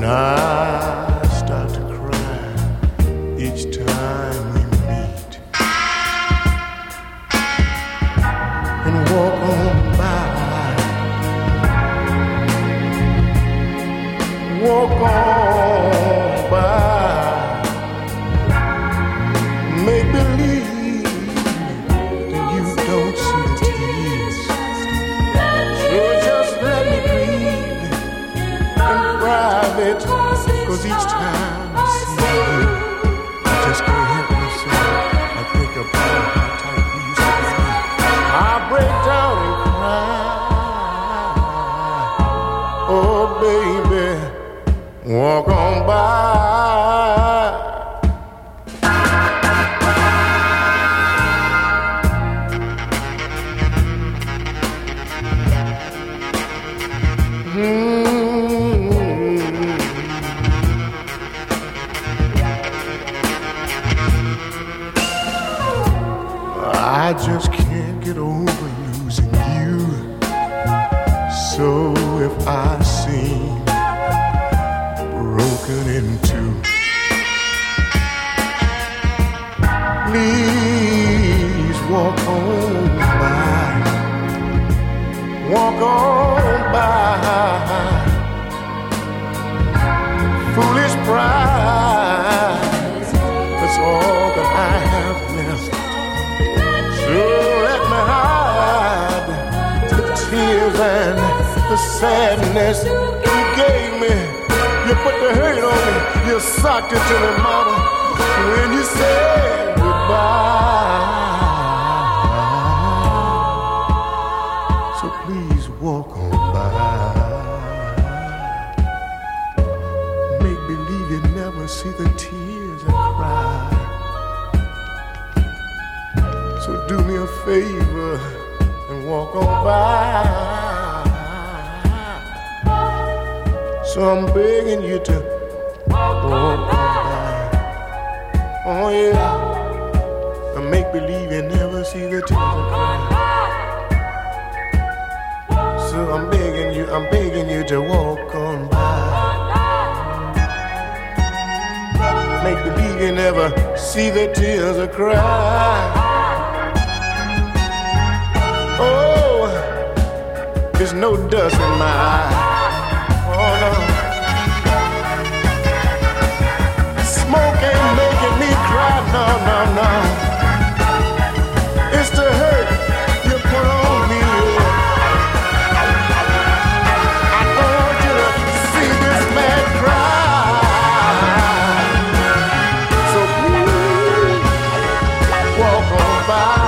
I start to cry each time we meet and walk on by. Walk on by. Make believe that you don't see the tears. So just let me breathe in private, 'cause each time I see you, I just can't help myself. I think about how tight we used to be. I break down and cry. Oh baby, walk on by. I just can't get over losing you. So if I seem broken in two, please walk on by. Walk on by. Foolish pride, that's all that I have left. So let me hide the tears and the sadness you gave me. You put the hurt on me, you socked it to me, mama, when you said goodbye. So please walk on by. Make believe you never see the tears I cry. So do me a favor and walk on by. So I'm begging you to walk on by. Oh yeah. And make believe you never see the tears I cry. So I'm begging you to walk on by. Make believe you never see the tears I cry. Oh, there's no dust in my eye. Oh no. Smoke ain't making me cry, no, no, no. It's the hurt you put on me. I don't want you to see this man cry. So please walk on by.